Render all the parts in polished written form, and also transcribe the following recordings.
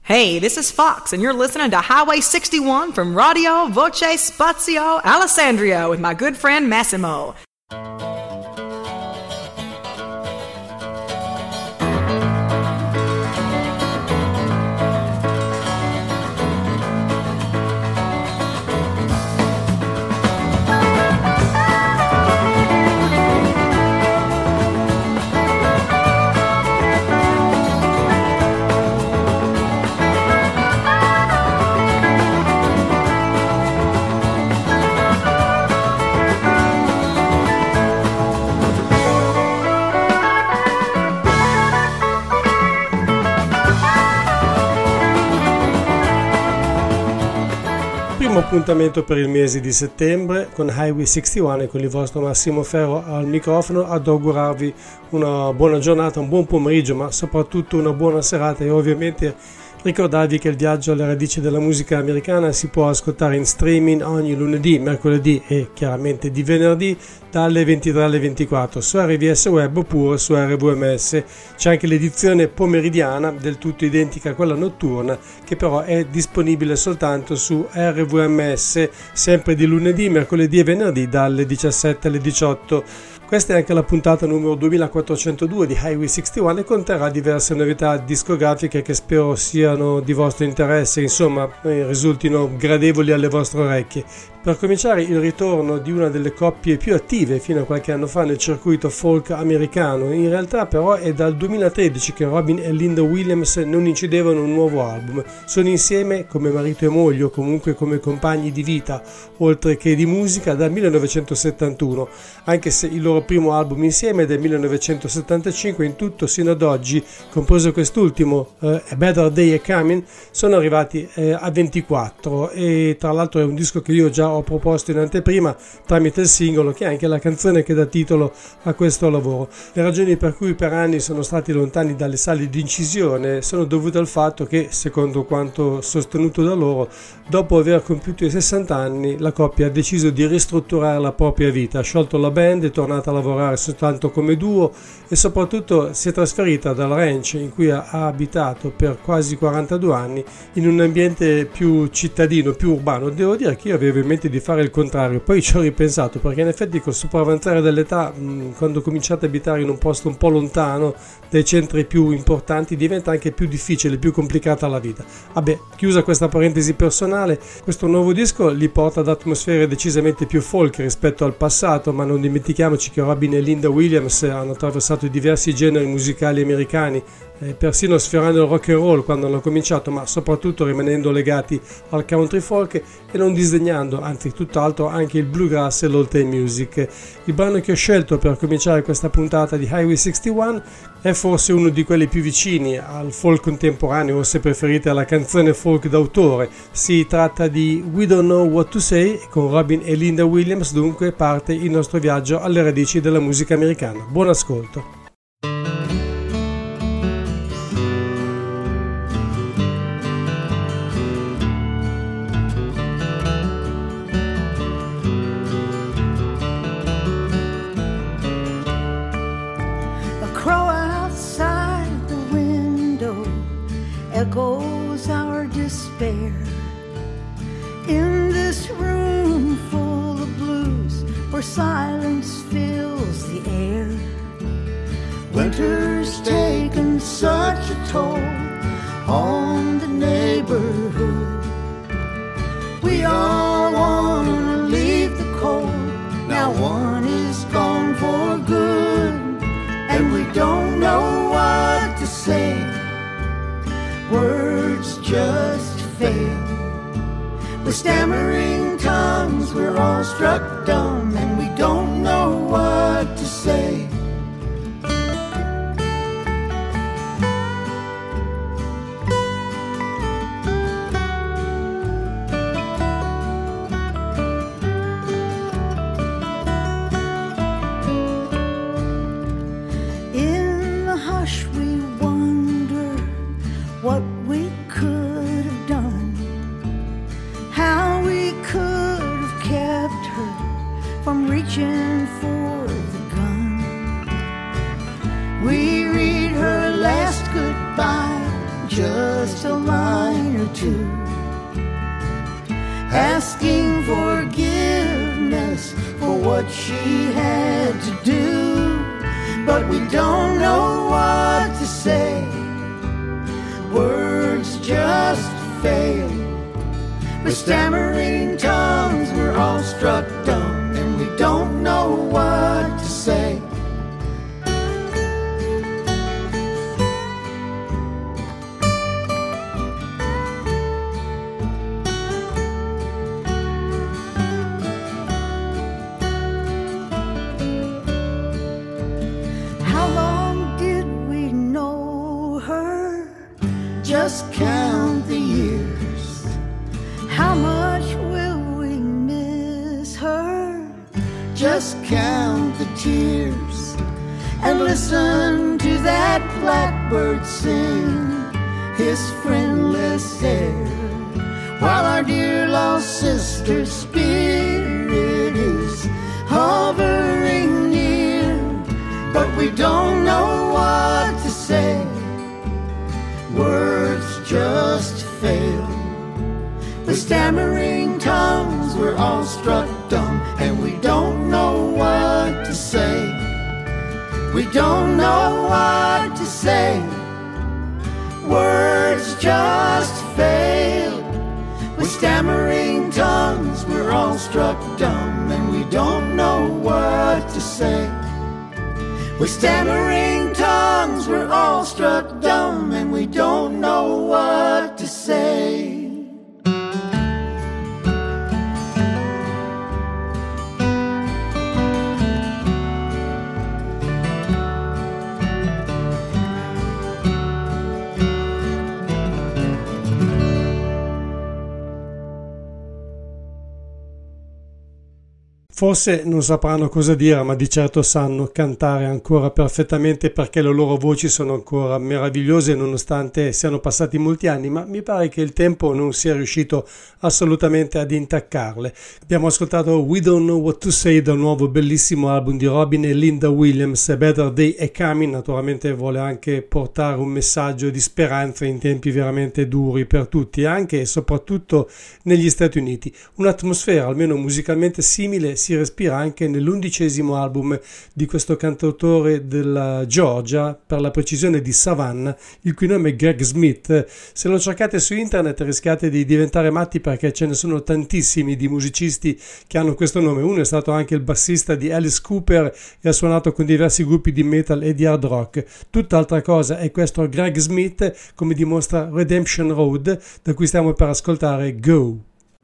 Hey, this is Fox, and you're listening to Highway 61 from Radio Voce Spazio Alessandria with my good friend Massimo. Appuntamento per il mese di settembre con Highway 61 e con il vostro Massimo Ferro al microfono ad augurarvi una buona giornata, un buon pomeriggio, ma soprattutto una buona serata e ovviamente ricordarvi che il viaggio alle radici della musica americana si può ascoltare in streaming ogni lunedì, mercoledì e chiaramente di venerdì dalle 23 alle 24 su RVS Web oppure su RVMS. C'è anche l'edizione pomeridiana del tutto identica a quella notturna che però è disponibile soltanto su RVMS sempre di lunedì, mercoledì e venerdì dalle 17 alle 18. Questa è anche la puntata numero 2402 di Highway 61 e conterrà diverse novità discografiche che spero siano di vostro interesse, insomma risultino gradevoli alle vostre orecchie. Per cominciare il ritorno di una delle coppie più attive fino a qualche anno fa nel circuito folk americano. In realtà però è dal 2013 che Robin e Linda Williams non incidevano un nuovo album. Sono insieme come marito e moglie o comunque come compagni di vita, oltre che di musica, dal 1971, anche se il loro primo album insieme è del 1975. In tutto sino ad oggi, compreso quest'ultimo, A Better Day Is Coming, sono arrivati a 24 e tra l'altro è un disco che io già ho proposto in anteprima tramite il singolo, che è anche la canzone che dà titolo a questo lavoro. Le ragioni per cui per anni sono stati lontani dalle sale di incisione sono dovute al fatto che, secondo quanto sostenuto da loro, dopo aver compiuto i 60 anni la coppia ha deciso di ristrutturare la propria vita, ha sciolto la band, è tornata a lavorare soltanto come duo e soprattutto si è trasferita dal ranch in cui ha abitato per quasi 42 anni in un ambiente più cittadino, più urbano. Devo dire che io avevo in mente di fare il contrario, poi ci ho ripensato perché in effetti col sopravanzare dell'età, quando cominciate a abitare in un posto un po' lontano dai centri più importanti, diventa anche più difficile, più complicata la vita. Vabbè, chiusa questa parentesi personale, questo nuovo disco li porta ad atmosfere decisamente più folk rispetto al passato, ma non dimentichiamoci che Robin e Linda Williams hanno attraversato diversi generi musicali americani, persino sfiorando il rock and roll quando hanno cominciato, ma soprattutto rimanendo legati al country folk e non disdegnando, anzi tutt'altro, anche il bluegrass e l'old time music. Il brano che ho scelto per cominciare questa puntata di Highway 61 è forse uno di quelli più vicini al folk contemporaneo, o se preferite alla canzone folk d'autore. Si tratta di We Don't Know What to Say e con Robin e Linda Williams dunque parte il nostro viaggio alle radici della musica americana. Buon ascolto. Echoes our despair in this room full of blues where silence fills the air. Winter's taken such a toll on the neighborhood. We all want to leave the cold. Now one is gone for good, and we don't know what to say. Words just fail. With stammering tongues we're all struck dumb, and we don't know what to say. In the hush we wonder what we could have done, how we could have kept her from reaching for the gun. We read her last goodbye, just a line or two, asking forgiveness for what she had to do. But we don't know what to say, words just fail. With stammering tongues we're all struck dumb, and we don't know what to say. Just count the years. How much will we miss her? Just count the tears and listen to that blackbird sing his friendless air, while our dear lost sister's spirit is hovering near. But we don't know what to say, words just fail. With stammering tongues we're all struck dumb, and we don't know what to say. We don't know what to say, words just fail. With stammering tongues we're all struck dumb, and we don't know what to say. With stammering tongues we're all struck dumb, and we don't know what to say. Forse non sapranno cosa dire, ma di certo sanno cantare ancora perfettamente, perché le loro voci sono ancora meravigliose nonostante siano passati molti anni, ma mi pare che il tempo non sia riuscito assolutamente ad intaccarle. Abbiamo ascoltato We Don't Know What to Say dal nuovo bellissimo album di Robin e Linda Williams, Better Day Are Coming. Naturalmente vuole anche portare un messaggio di speranza in tempi veramente duri per tutti, anche e soprattutto negli Stati Uniti. Un'atmosfera almeno musicalmente simile si respira anche nell'11° album di questo cantautore della Georgia, per la precisione di Savannah, il cui nome è Greg Smith. Se lo cercate su internet rischiate di diventare matti, perché ce ne sono tantissimi di musicisti che hanno questo nome. Uno è stato anche il bassista di Alice Cooper e ha suonato con diversi gruppi di metal e di hard rock. Tutt'altra cosa è questo Greg Smith, come dimostra Redemption Road, da cui stiamo per ascoltare Go.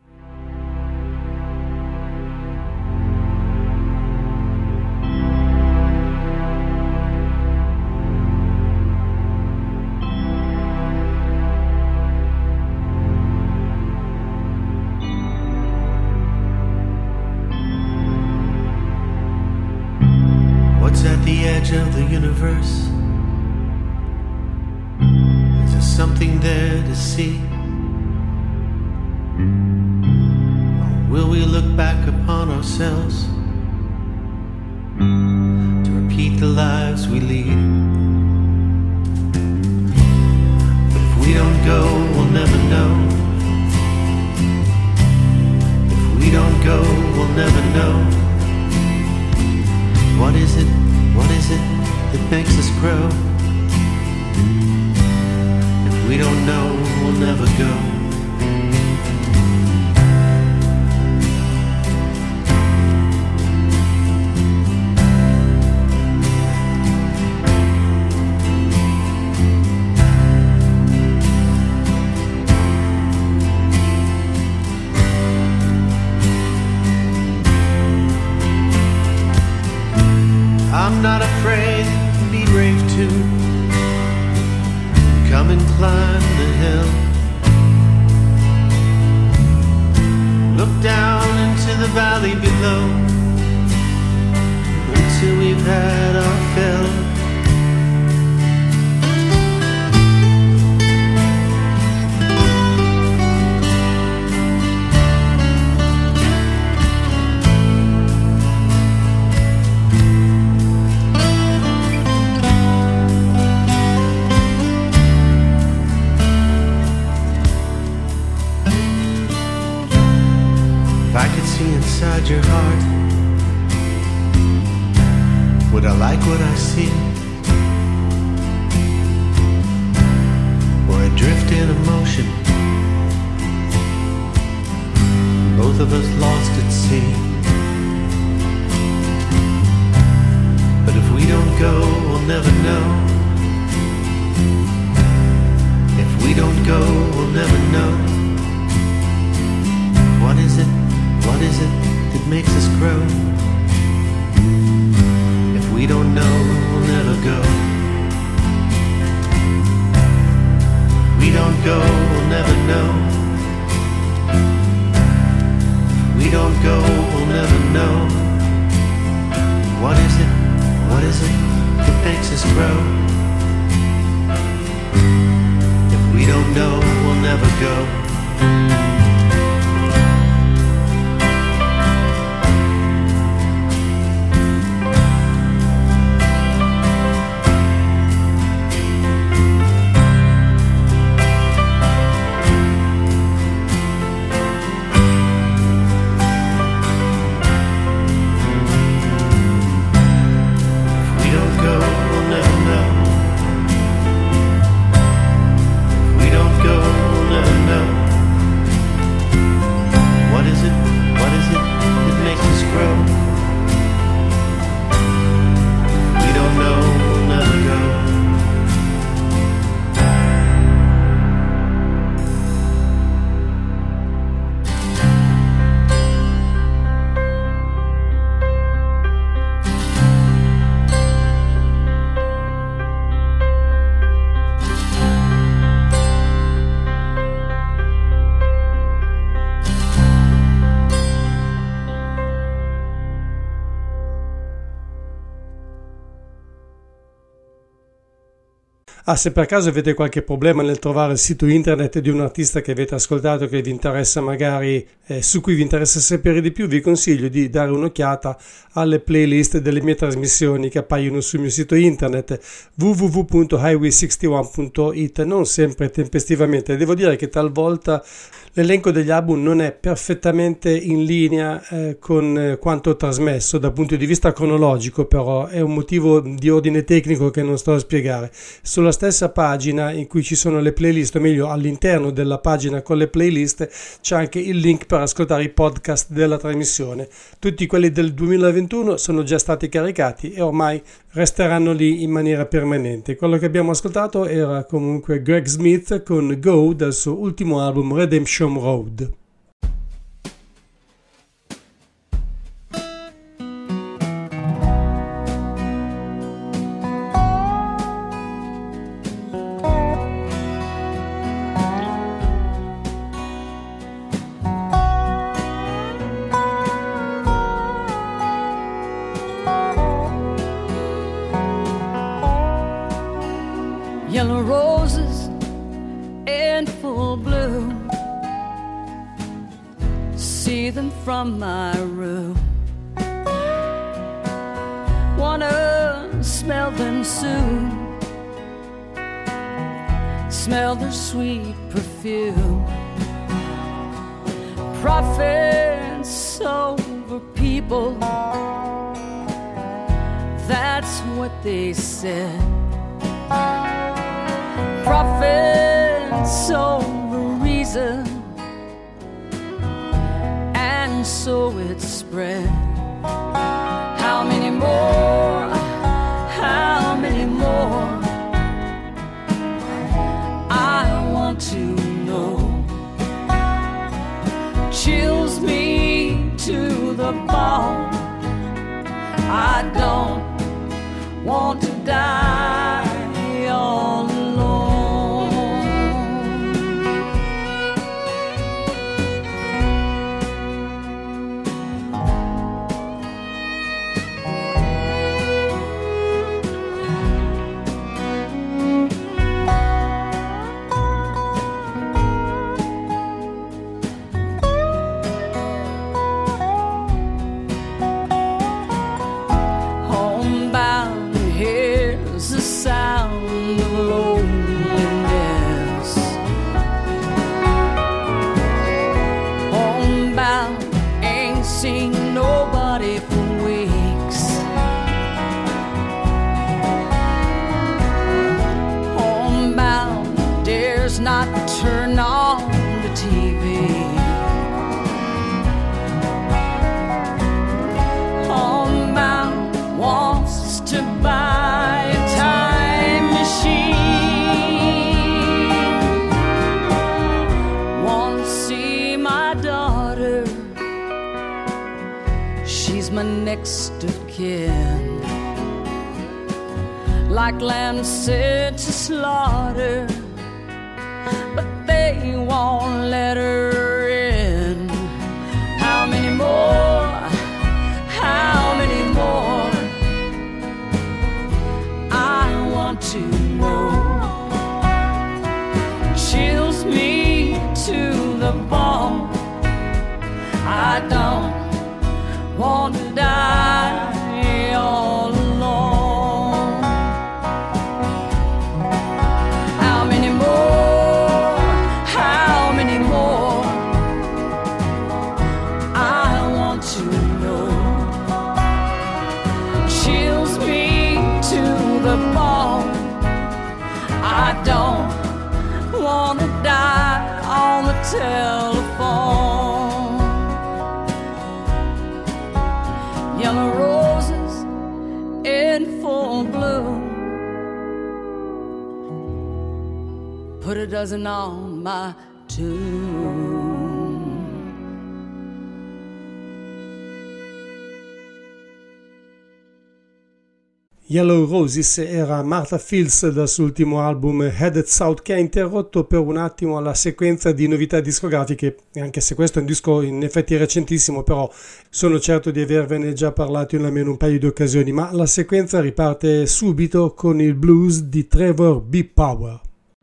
Of the universe, is there something there to see? Or will we look back upon ourselves to repeat the lives we lead? But if we don't go, we'll never know. If we don't go, we'll never know. What is it? What is it that makes us grow? If we don't know, we'll never go. I'm not afraid, be brave too. Come and climb the hill. inside your heart? Would I like what I see? Or adrift in emotion, both of us lost at sea? But if we don't go, we'll never know. If we don't go, we'll never know. What is it that makes us grow? If we don't know, we'll never go. We don't go, we'll never know. We don't go, we'll never know. What is it that makes us grow? If we don't know, we'll never go. Se per caso avete qualche problema nel trovare il sito internet di un artista che avete ascoltato, che vi interessa magari, su cui vi interessa sapere di più, vi consiglio di dare un'occhiata alle playlist delle mie trasmissioni che appaiono sul mio sito internet www.highway61.it, non sempre tempestivamente. Devo dire che talvolta l'elenco degli album non è perfettamente in linea con quanto trasmesso dal punto di vista cronologico, però è un motivo di ordine tecnico che non sto a spiegare. Sulla stessa pagina in cui ci sono le playlist, o meglio all'interno della pagina con le playlist, c'è anche il link per ascoltare i podcast della trasmissione. Tutti quelli del 2021 sono già stati caricati e ormai resteranno lì in maniera permanente. Quello che abbiamo ascoltato era comunque Greg Smith con Go dal suo ultimo album Redemption Road. Yellow roses in full bloom, see them from my room. Wanna smell them soon, smell their sweet perfume. Prophets over people, that's what they said. Prophets over reason, and so it spread. How many more? How many more? I want to know. Chills me to the bone. I don't want to die all alone. does not turn on the TV. Homebound wants to buy a time machine. Want to see my daughter, she's my next of kin. Like lambs sent to slaughter, but they won't let her in. How many more? How many more? I want to know. Chills me to the bone. I don't want to die all alone. How many more? How many more? I want to know. Chills me to the bone. I don't want to die on the telephone. Yellow roses in full bloom. Put a dozen on my tomb. Yellow Roses era Martha Fields dal suo ultimo album Headed South, che ha interrotto per un attimo la sequenza di novità discografiche, anche se questo è un disco in effetti recentissimo, però sono certo di avervene già parlato in almeno un paio di occasioni. Ma la sequenza riparte subito con il blues di Trevor B. Power.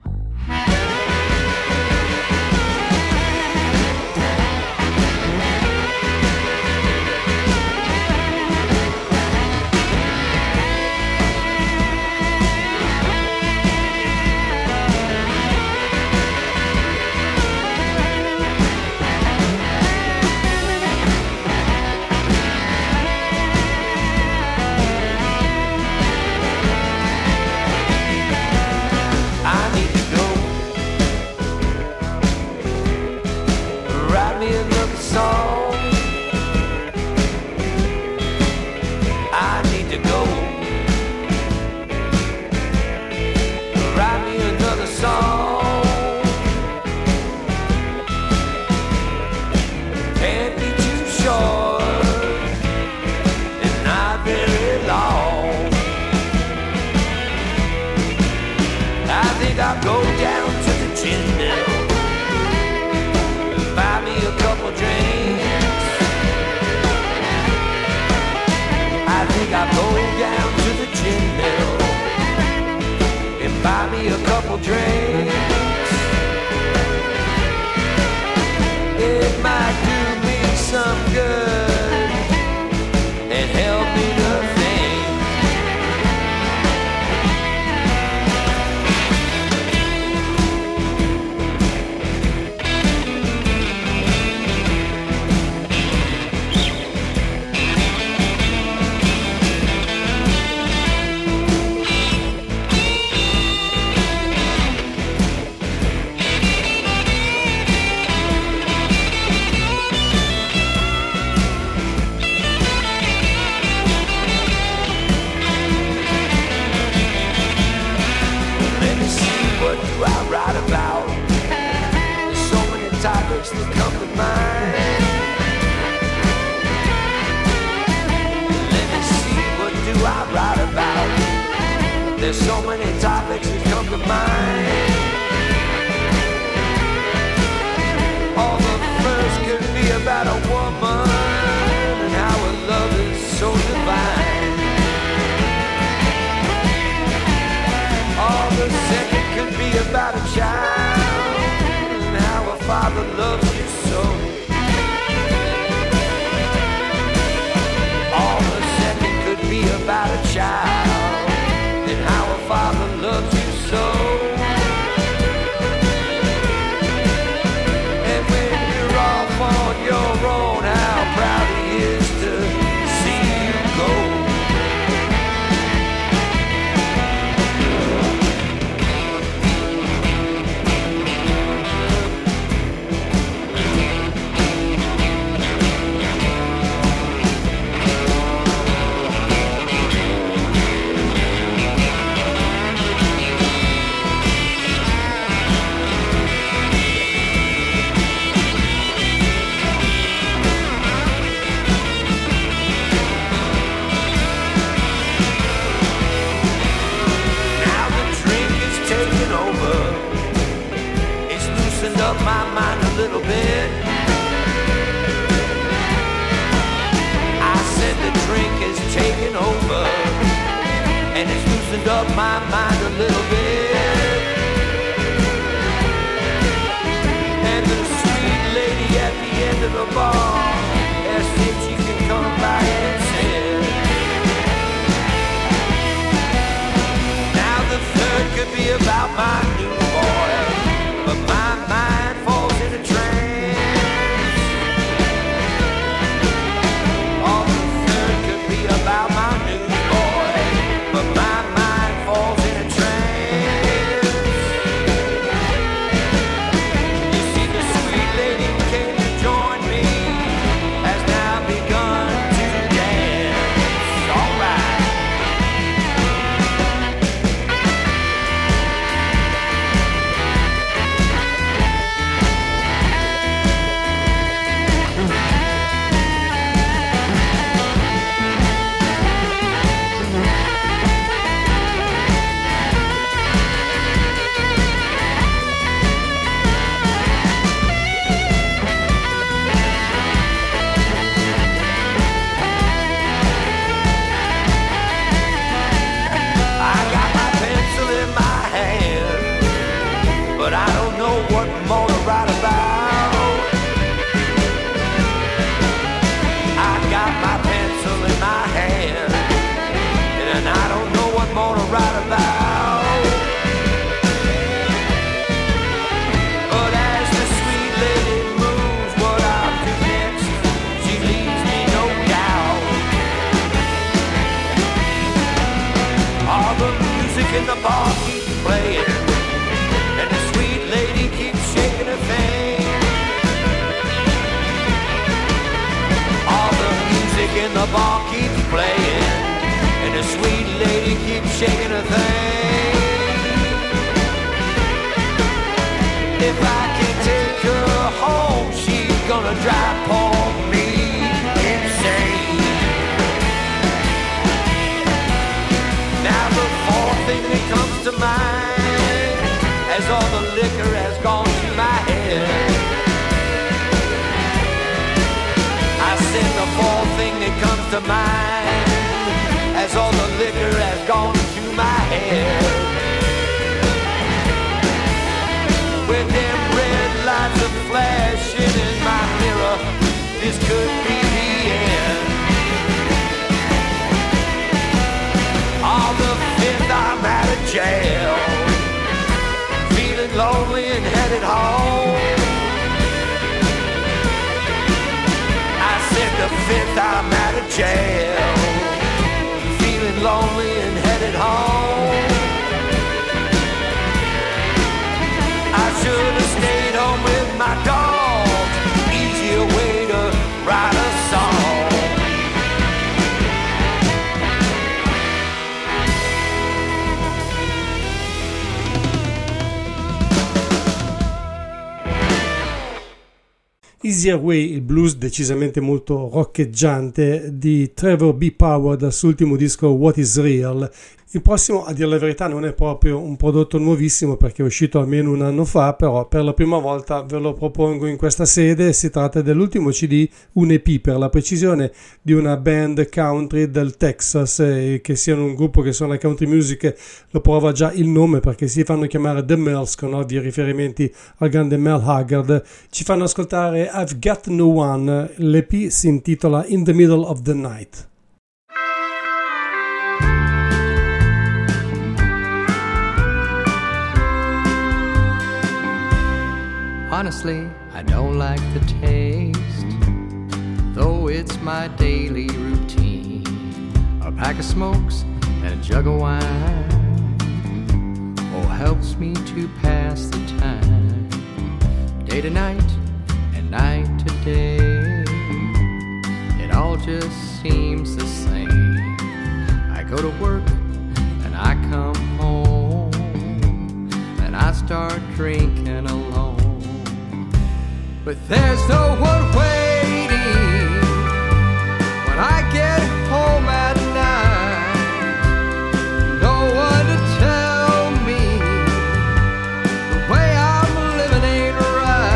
There's so many topics that come to mind. All the first could be about a woman and how her love is so divine. All the second could be about a child and how a father loves you so. All the second could be about a child and how a father loves you so. up my mind a little bit. I said the drink is taking over, and it's loosened up my mind a little bit. And the sweet lady at the end of the bar asked if she can come by and sit. Now the third could be about my new boy, but my mind falls in a trance. Oh, the third could be about my new boy, but my mind falls in a trance. You see, the sweet lady who came to join me has now begun to dance. All right. I got my pencil in my hand, but I don't know what more to write about. I got my pencil in my hand, and I don't know what more to write about. But as the sweet lady moves, what I'll do next, she leaves me no doubt. All the music in the bar keeps playing, and the sweet lady keeps shaking her thing. All the music in the bar keeps playing, and the sweet lady keeps shaking her thing. If I can take her home, she's gonna drive poor me insane. Now the fourth thing that comes to mind, as all the liquor has gone to my head, I said the fourth thing that comes to mind, as all the liquor has gone to my head. With them red lights are flashing in my mirror, this could be the end. On the fifth I'm out of jail, feeling lonely and headed home. I said the fifth I'm out of jail, feeling lonely and headed home. I should have stayed home with my dog, easier way to write a song. Easier Way, il blues decisamente molto roccheggiante di Trevor B. Power dal suo ultimo disco What Is Real. Il prossimo, a dire la verità, non è proprio un prodotto nuovissimo perché è uscito almeno un anno fa, però per la prima volta ve lo propongo in questa sede. Si tratta dell'ultimo CD, un EP per la precisione, di una band country del Texas, che siano un gruppo che suona country music lo prova già il nome, perché si fanno chiamare The Merles, con ovvi riferimenti al grande Merle Haggard. Ci fanno ascoltare I've Got No One, l'EP si intitola In the Middle of the Night. Honestly, I don't like the taste, though it's my daily routine. A pack of smokes and a jug of wine, oh, helps me to pass the time. Day to night and night to day, it all just seems the same. I go to work and I come home, and I start drinking alone. But there's no one waiting when I get home at night. No one to tell me the way I'm living ain't right.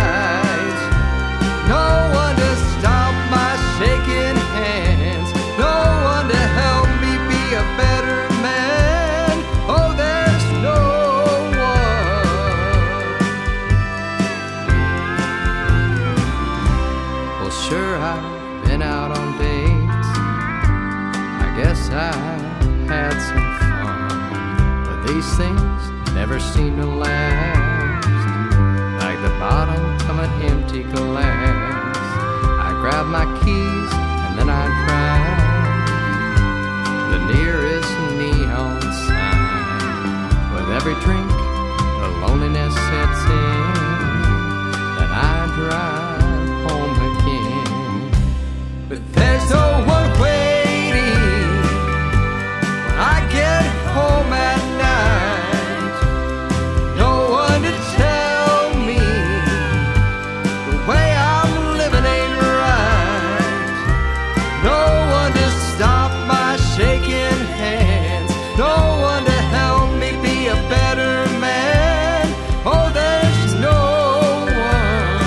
Sure, I've been out on dates. I guess I had some fun, but these things never seem to last. Like the bottom of an empty glass, I grab my keys and then I drive the nearest neon sign. With every drink, the loneliness sets in, then I drive home again. But there's no one waiting when I get home at night. No one to tell me the way I'm living ain't right. No one to stop my shaking hands. No one to help me be a better man. Oh, there's no one.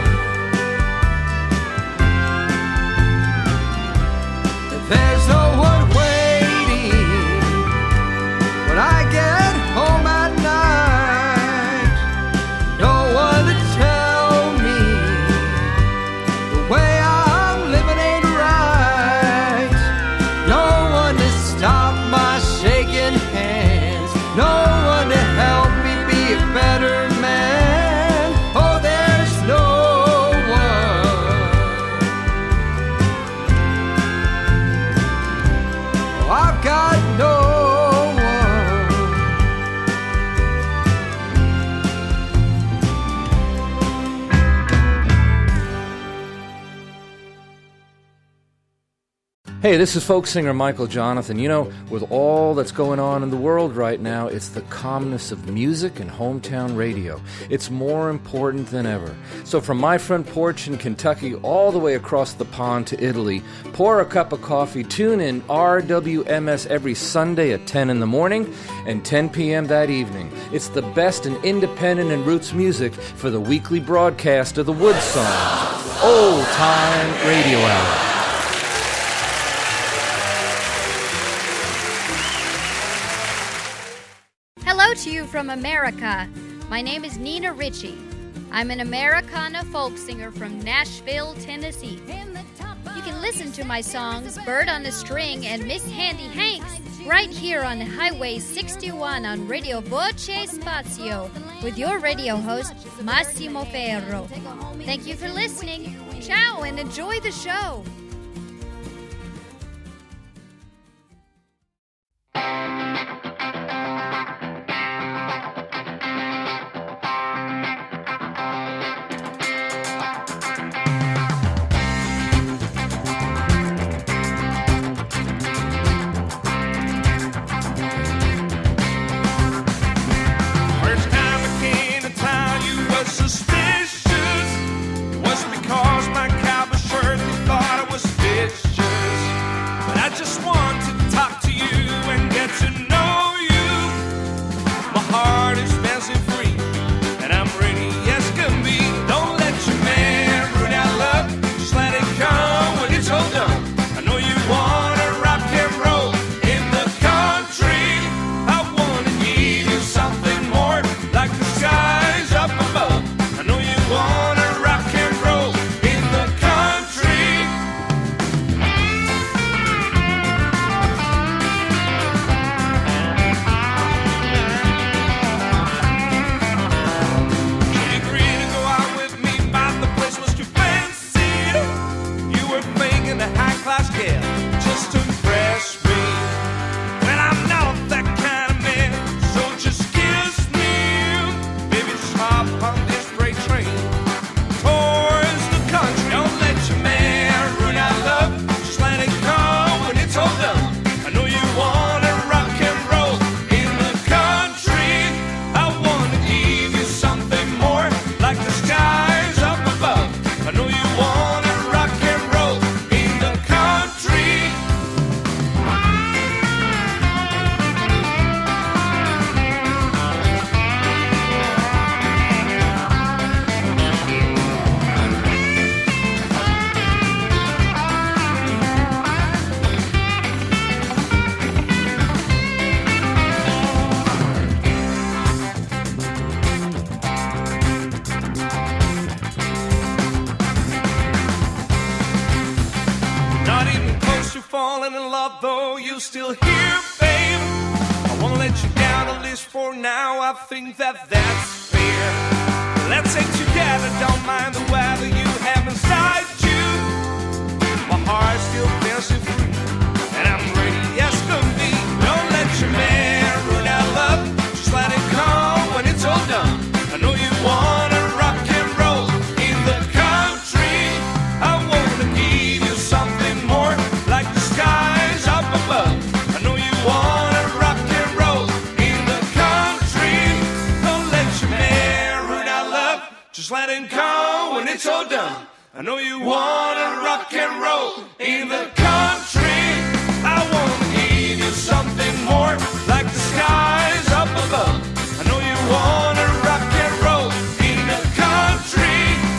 There's no one waiting when I get home at night. No one to tell me the way I'm living ain't right. No one to stop my shaking hands. No one to help me be a better man. Oh, there's no one. Oh, I've got no one. Hey, this is folk singer Michael Jonathan. You know, with all that's going on in the world right now, it's the calmness of music and hometown radio. It's more important than ever. So from my front porch in Kentucky all the way across the pond to Italy, pour a cup of coffee, tune in RWMS every Sunday at 10 in the morning and 10 p.m. that evening. It's the best in independent and roots music for the weekly broadcast of the Wood Songs. Old Time Radio Hour. Hello to you from America. My name is Nina Ritchie. I'm an Americana folk singer from Nashville, Tennessee. You can listen to my songs Bird on a String and Miss Handy Hanks right here on Highway 61 on Radio Voce Spazio with your radio host, Massimo Ferro. Thank you for listening. Ciao and enjoy the show. Suspicious was because my cowboy shirt, they thought I was falling in love, though you still here, babe. I won't let you down, at least for now. I think that that's fair. Let's stay together, don't mind the weather you have inside you. My heart still feels you free, and I'm ready as can be. Don't let your man run out of love, just let it come when it's all done. I know you wanna rock and roll in the country. I wanna give you something more, like the skies up above. I know you wanna rock and roll in the country. Don't let your man run out of love, just let it come when it's all done. I know you wanna rock and roll in the country. I wanna give you something more, like the skies up above. I know you wanna rock and roll in the country.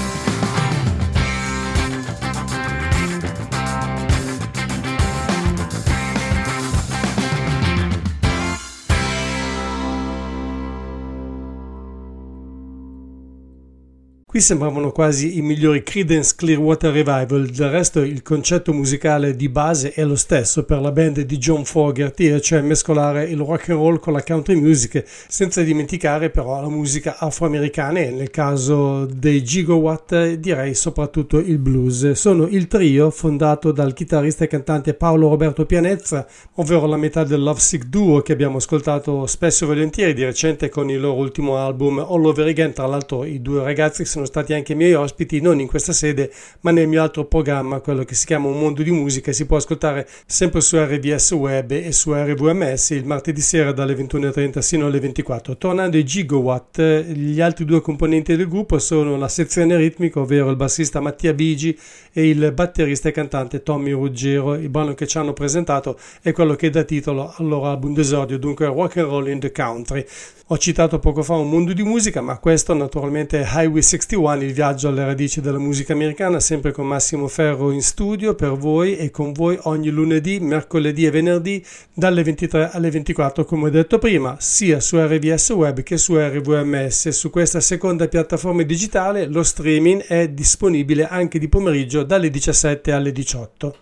Qui sembravano quasi i migliori Creedence Clearwater Revival, del resto il concetto musicale di base è lo stesso per la band di John Fogerty, cioè mescolare il rock and roll con la country music, senza dimenticare però la musica afroamericana e nel caso dei Gigawatt direi soprattutto il blues. Sono il trio fondato dal chitarrista e cantante Paolo Roberto Pianezza, ovvero la metà del Lovesick Duo che abbiamo ascoltato spesso e volentieri di recente con il loro ultimo album All Over Again. Tra l'altro i due ragazzi sono stati anche miei ospiti, non in questa sede ma nel mio altro programma, quello che si chiama Un Mondo di Musica, si può ascoltare sempre su RVS Web e su RVMS il martedì sera dalle 21:30 sino alle 24. Tornando ai Gigawatt, gli altri due componenti del gruppo sono la sezione ritmica, ovvero il bassista Mattia Bigi e il batterista e cantante Tommy Ruggero. Il brano che ci hanno presentato è quello che dà titolo al loro album d'esordio, dunque Rock and Roll in the Country. Ho citato poco fa Un Mondo di Musica, ma questo naturalmente è Highway 61, il viaggio alle radici della musica americana, sempre con Massimo Ferro in studio per voi e con voi ogni lunedì, mercoledì e venerdì dalle 23 alle 24, come ho detto prima, sia su RVS Web che su RVMS. Su questa seconda piattaforma digitale lo streaming è disponibile anche di pomeriggio dalle 17 alle 18.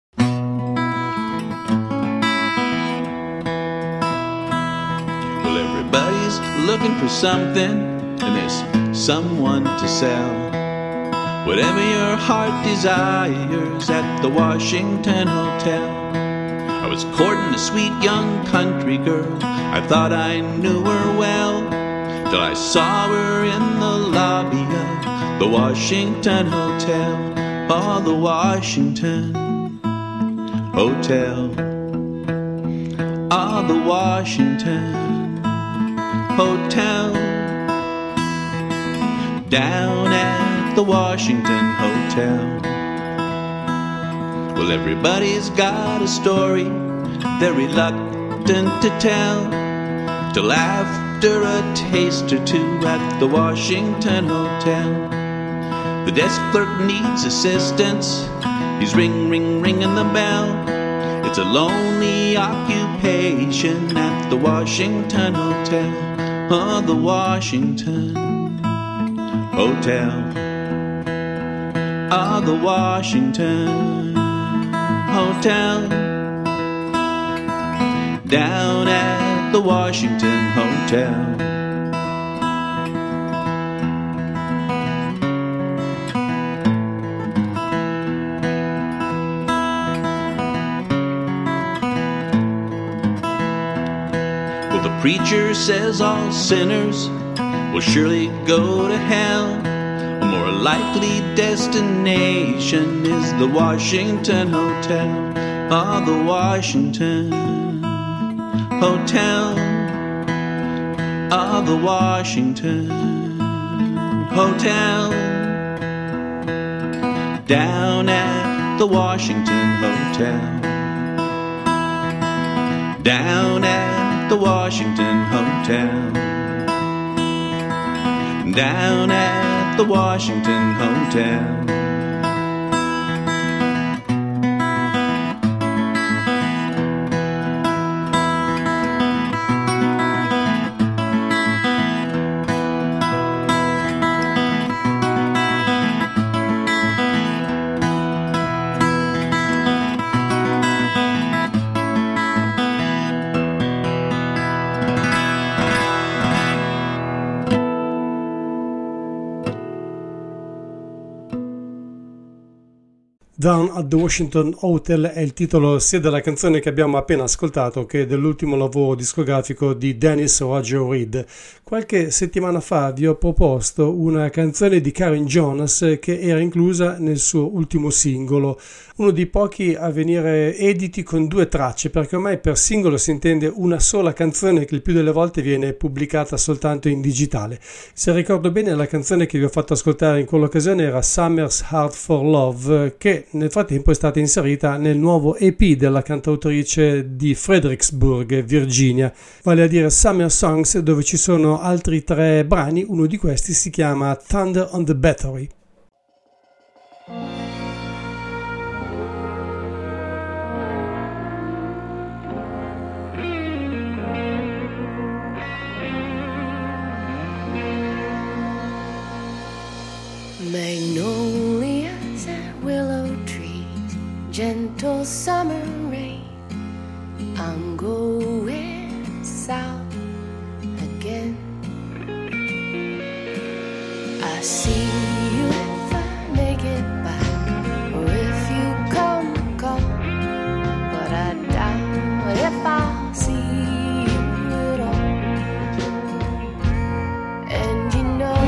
Everybody's looking for something, and there's someone to sell. Whatever your heart desires at the Washington Hotel. I was courting a sweet young country girl. I thought I knew her well, till I saw her in the lobby of the Washington Hotel. Oh, the Washington Hotel. Oh, the Washington Hotel, down at the Washington Hotel. Well, everybody's got a story they're reluctant to tell, till after a taste or two at the Washington Hotel. The desk clerk needs assistance, he's ringing the bell. It's a lonely occupation at the Washington Hotel. Oh, the Washington Hotel. Oh, the Washington Hotel. Down at the Washington Hotel. Preacher says all sinners will surely go to hell. A more likely destination is the Washington Hotel. Oh, the Washington Hotel. Oh, the Washington Hotel. Down at the Washington Hotel. Down at the Washington Hotel. Down at the Washington Hotel. Down at the Washington Hotel è il titolo sia della canzone che abbiamo appena ascoltato che dell'ultimo lavoro discografico di Dennis Roger Reed. Qualche settimana fa vi ho proposto una canzone di Karen Jonas che era inclusa nel suo ultimo singolo, uno dei pochi a venire editi con 2 tracce, perché ormai per singolo si intende una sola canzone che il più delle volte viene pubblicata soltanto in digitale. Se ricordo bene, la canzone che vi ho fatto ascoltare in quell'occasione era Summer's Heart for Love, che nel frattempo è stata inserita nel nuovo EP della cantautrice di Fredericksburg, Virginia, vale a dire Summer Songs, dove ci sono altri 3 brani. Uno di questi si chiama Thunder on the Battery. Magnolias and willow trees, gentle summer rain. I'm going south again. I see you if I make it back, or if you come, but I doubt if I'll see you at all. And you know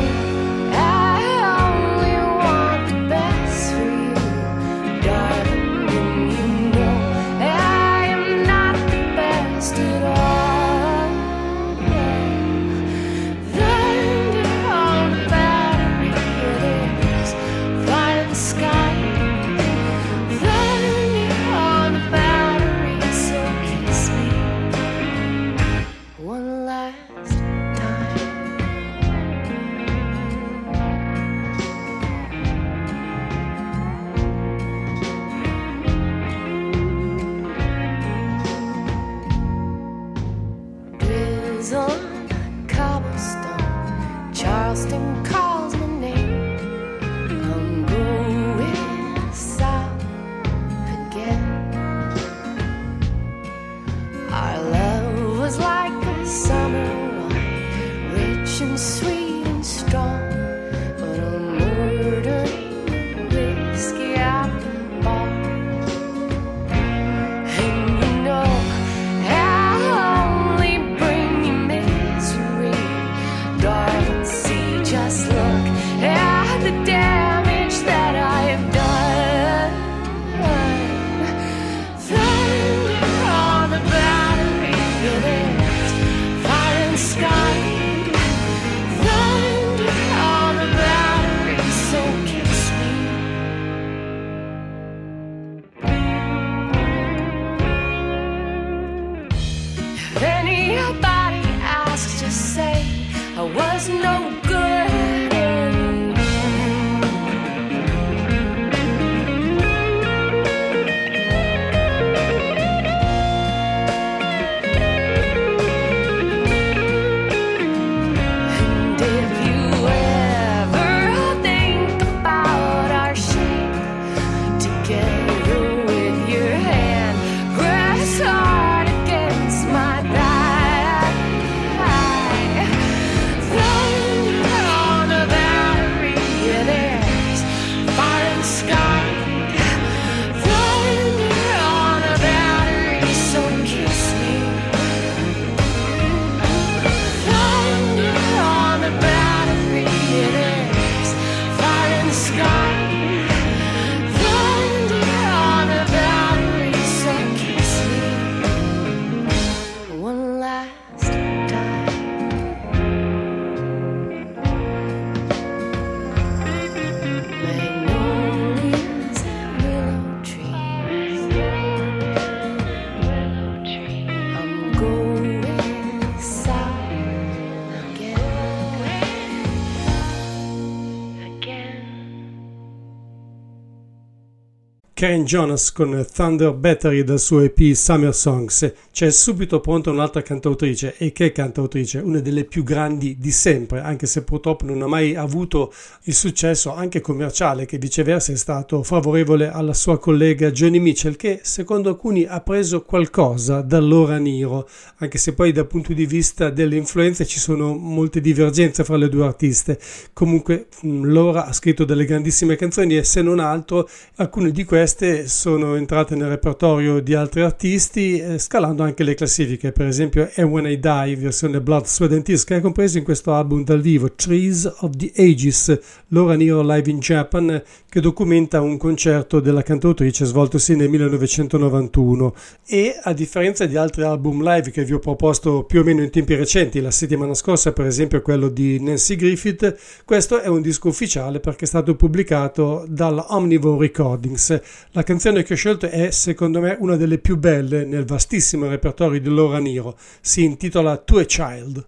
Karen Jonas con Thunder Battery dal suo EP Summer Songs. C'è subito pronta un'altra cantautrice, e che cantautrice, una delle più grandi di sempre, anche se purtroppo non ha mai avuto il successo anche commerciale che viceversa è stato favorevole alla sua collega Joni Mitchell, che secondo alcuni ha preso qualcosa da Laura Nyro, anche se poi dal punto di vista delle influenze ci sono molte divergenze fra le due artiste. Comunque Laura ha scritto delle grandissime canzoni e se non altro alcune di queste sono entrate nel repertorio di altri artisti, scalando anche le classifiche. Per esempio And When I Die, versione Blood, Sweat and Tears, che è compreso in questo album dal vivo Trees of the Ages, Laura Nyro Live in Japan, che documenta un concerto della cantautrice svoltosi nel 1991. E a differenza di altri album live che vi ho proposto più o meno in tempi recenti, la settimana scorsa per esempio quello di Nancy Griffith, questo è un disco ufficiale perché è stato pubblicato dalla Omnivore Recordings. La canzone che ho scelto è secondo me una delle più belle nel vastissimo repertorio di Laura Nyro, si intitola To a Child.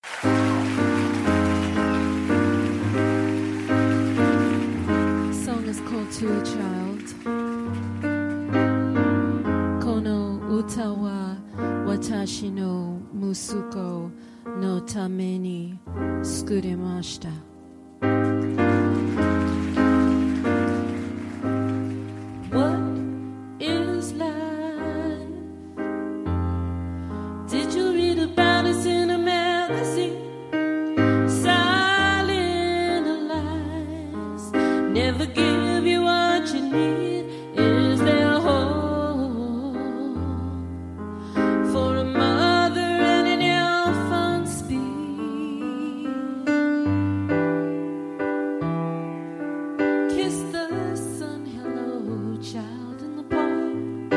Song is called To a Child. Kono uta wa watashi no musuko no tame ni tsukurimashita. What is life? Did you read about us in a magazine? Silent lies never give you what you need. Is there hope for a mother and an infant's speed? Kiss the sun, hello, child in the park.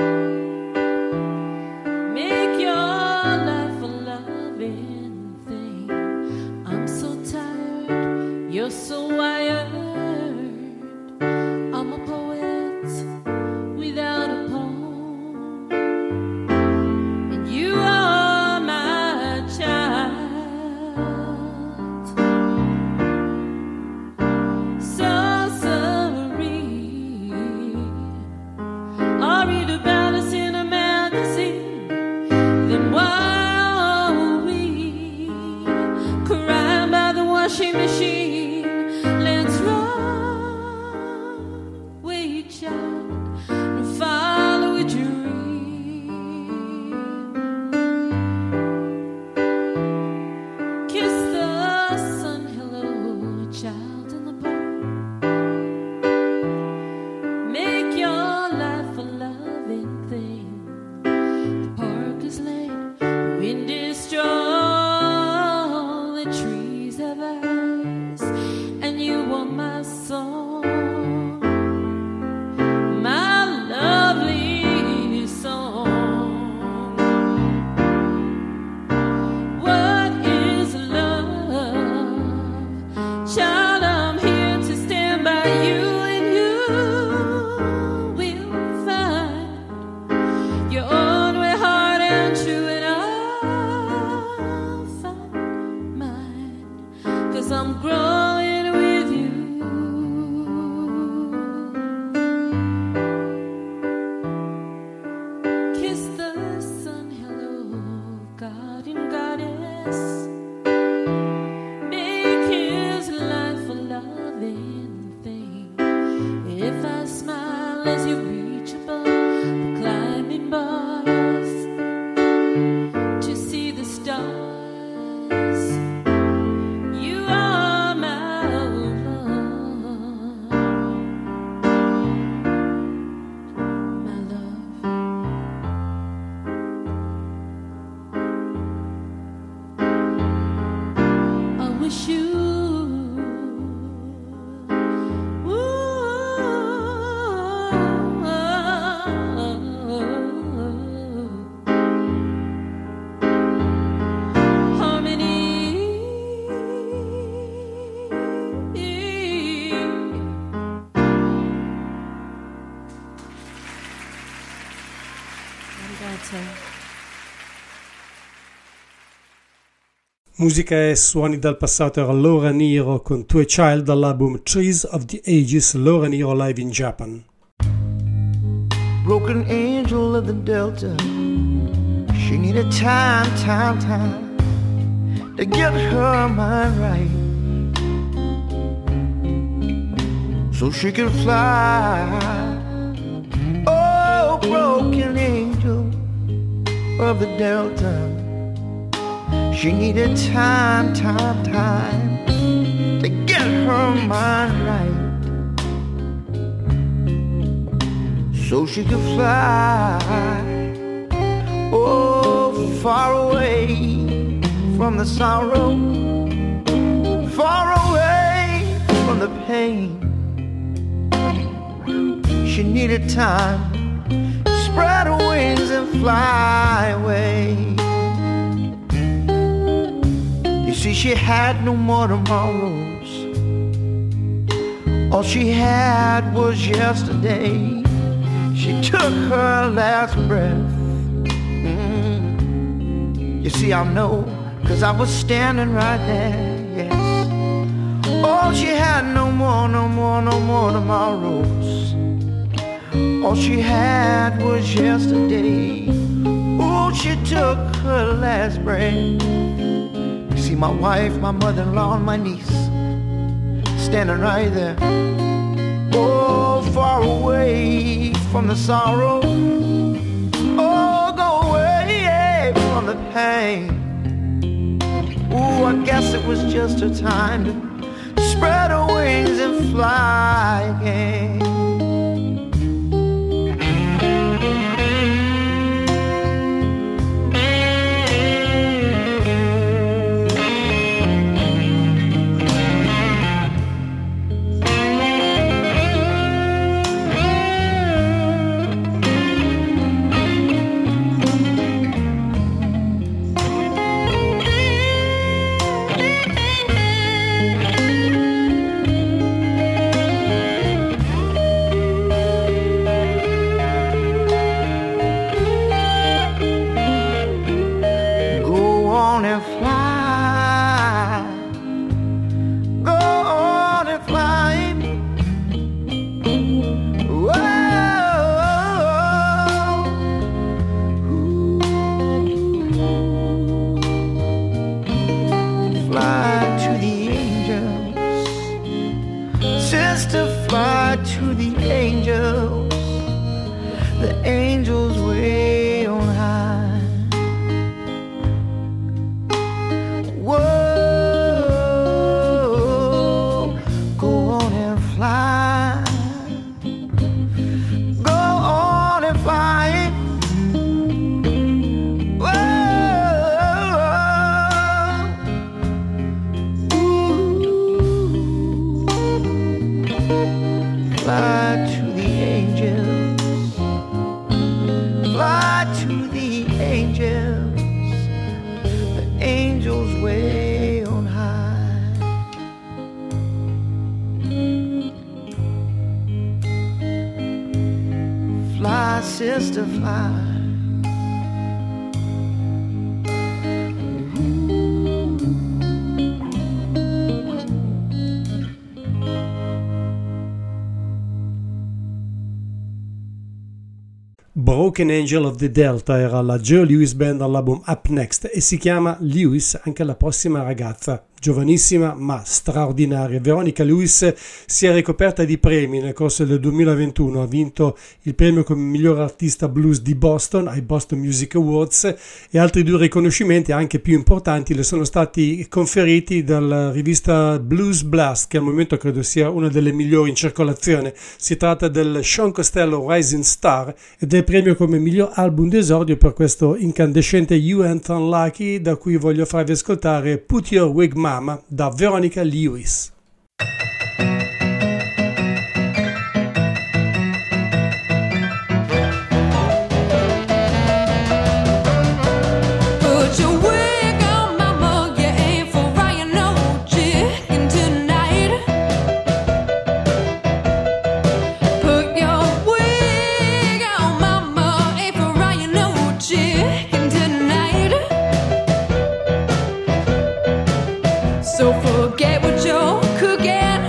Make your life a loving thing. I'm so tired, you're so wired. I'm a poet without a poem, and you are my child. So serene, I'll read about us in a magazine. Then while we cry by the washing machine, let's run away, child, and follow a dream. Kiss the sun, hello, child in the park. Make your life a loving thing. The park is late, the wind is strong, the trees have eyes, and you are my song, my lovely song. What is love? Child, I'm here to stand by you, and you will find your own way hard and true, and I'll find mine, 'cause I'm growing with you. Kiss the sun, hello, God and goddess. Make his life a loving thing. If I smile as you reach above the climbing bars to see the stars, you are my love, my love. I wish you Musica e suoni dal passato era Laura Nyro con To a Child dall'album Trees of the Ages, Laura Nyro Live in Japan. broken angel of the Delta. She needed time to get her mind right, so she could fly. Oh, broken angel of the Delta. She needed time to get her mind right, so she could fly. Oh, far away from the sorrow, far away from the pain. She needed time to spread her wings and fly away. You see, she had no more tomorrows. All she had was yesterday. She took her last breath. You see, I know, 'cause I was standing right there, yes. Oh, she had no more tomorrows. All she had was yesterday. Oh, she took her last breath. You see, my wife, my mother-in-law, and my niece standing right there. Oh, far away from the sorrow. Oh, go away from the pain. Oh, I guess it was just her time to spread her wings and fly again. Sister, fly. Broken Angel of the Delta era la Joe Lewis Band all'album Up Next e si chiama Lewis anche la prossima ragazza. Giovanissima ma straordinaria, Veronica Lewis si è ricoperta di premi nel corso del 2021, ha vinto il premio come miglior artista blues di Boston ai Boston Music Awards e altri 2 riconoscimenti anche più importanti le sono stati conferiti dalla rivista Blues Blast, che al momento credo sia una delle migliori in circolazione. Si tratta del Sean Costello Rising Star ed è il premio come miglior album d'esordio per questo incandescente You Ain't Unlucky, da cui voglio farvi ascoltare Put Your Wig Mama da Veronica Lewis. So forget what you're cooking.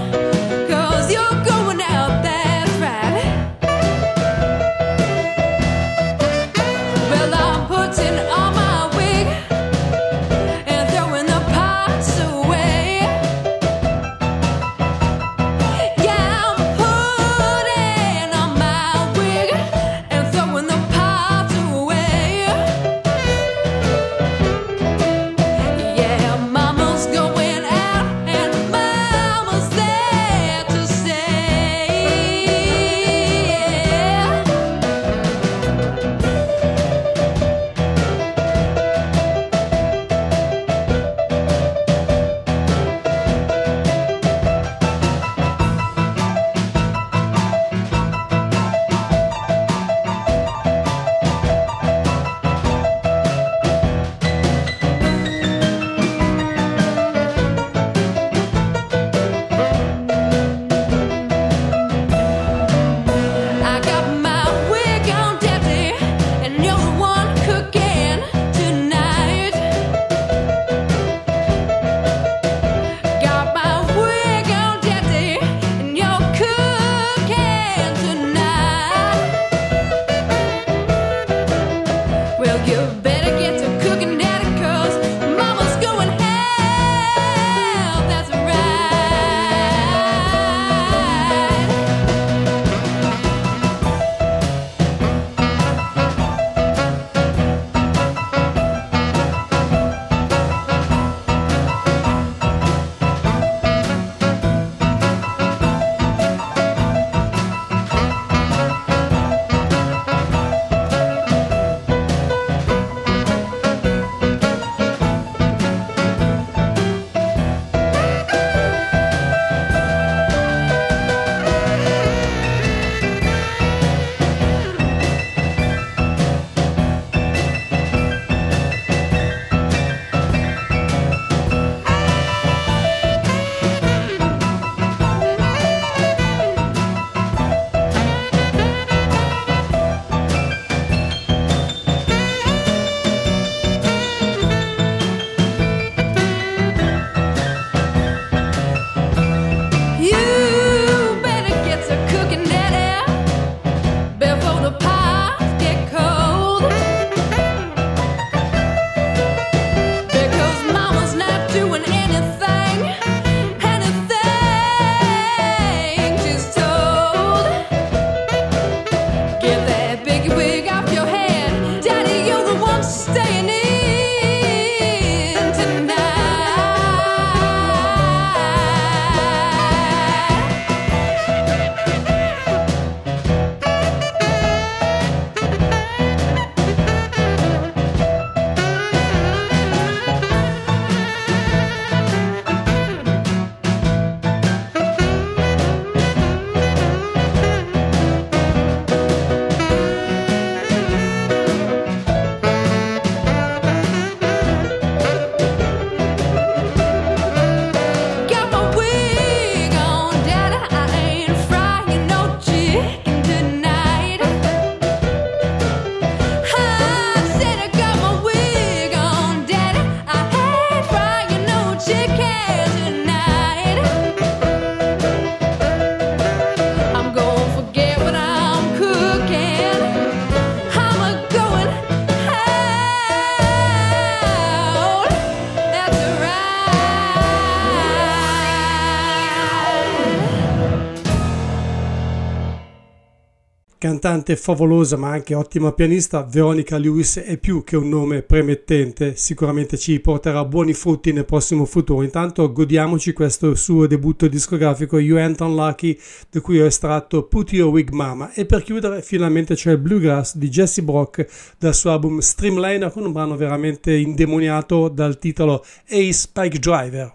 Cantante favolosa ma anche ottima pianista, Veronica Lewis è più che un nome premettente, sicuramente ci porterà buoni frutti nel prossimo futuro. Intanto godiamoci questo suo debutto discografico You Ain't Unlucky, da cui ho estratto Put Your Wig Mama, e per chiudere finalmente c'è il Bluegrass di Jesse Brock dal suo album Streamliner, con un brano veramente indemoniato dal titolo Hey Spike Driver.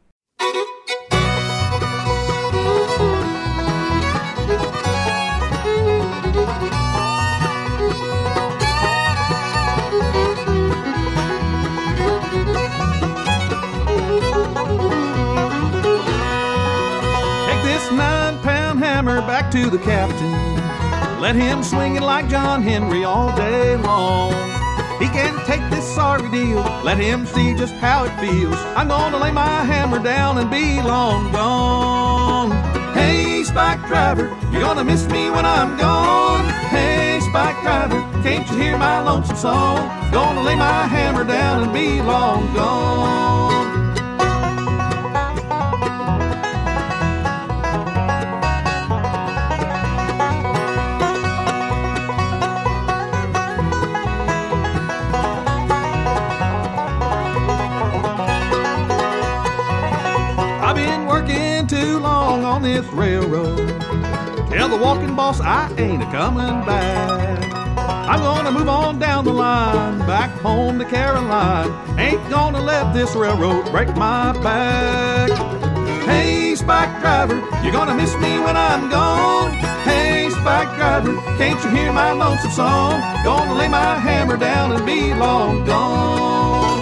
Back to the captain, let him swing it like John Henry all day long. He can't take this sorry deal, let him see just how it feels. I'm gonna lay my hammer down and be long gone. Hey Spike Driver, you're gonna miss me when I'm gone. Hey Spike Driver, can't you hear my lonesome song? Gonna lay my hammer down and be long gone. Too long on this railroad. Tell the walking boss I ain't a-comin' back. I'm gonna move on down the line, back home to Caroline. Ain't gonna let this railroad break my back. Hey Spike Driver, you're gonna miss me when I'm gone. Hey Spike Driver, can't you hear my lonesome song? Gonna lay my hammer down and be long gone.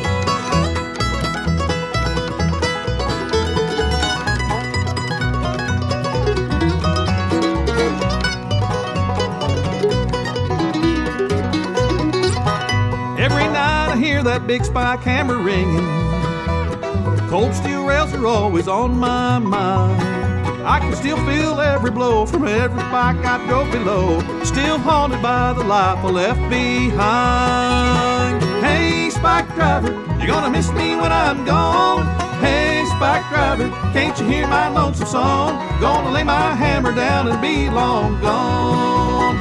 Every night I hear that big spike hammer ringing. Cold steel rails are always on my mind. I can still feel every blow from every spike I drove below. Still haunted by the life I left behind. Hey Spike Driver, you're gonna miss me when I'm gone. Hey Spike Driver, can't you hear my lonesome song? Gonna lay my hammer down and be long gone.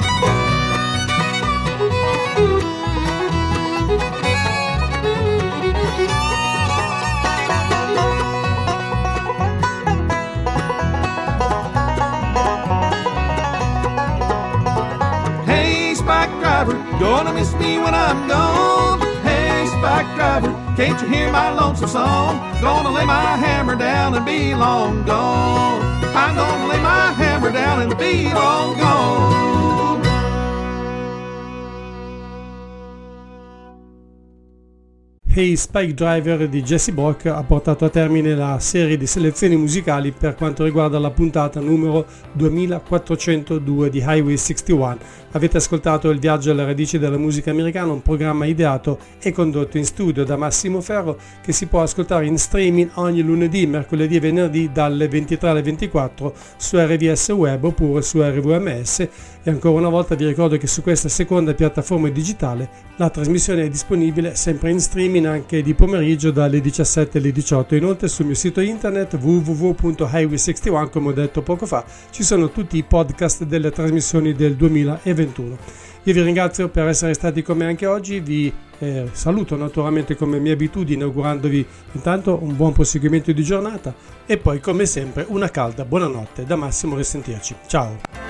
Gonna miss me when I'm gone. Hey Spike Driver, can't you hear my lonesome song? Gonna lay my hammer down and be long gone. I'm gonna lay my hammer down and be long gone. Hey Spike Driver di Jesse Brock ha portato a termine la serie di selezioni musicali per quanto riguarda la puntata numero 2402 di Highway 61. Avete ascoltato Il viaggio alle radici della musica americana, un programma ideato e condotto in studio da Massimo Ferro, che si può ascoltare in streaming ogni lunedì, mercoledì e venerdì dalle 23 alle 24 su RVS Web oppure su RVMS. E ancora una volta vi ricordo che su questa seconda piattaforma digitale la trasmissione è disponibile sempre in streaming anche di pomeriggio dalle 17 alle 18. Inoltre sul mio sito internet www.highway61, come ho detto poco fa, ci sono tutti i podcast delle trasmissioni del 2021. Io vi ringrazio per essere stati con me anche oggi, vi saluto naturalmente come mia abitudine augurandovi intanto un buon proseguimento di giornata e poi come sempre una calda buonanotte da Massimo, risentirci, ciao!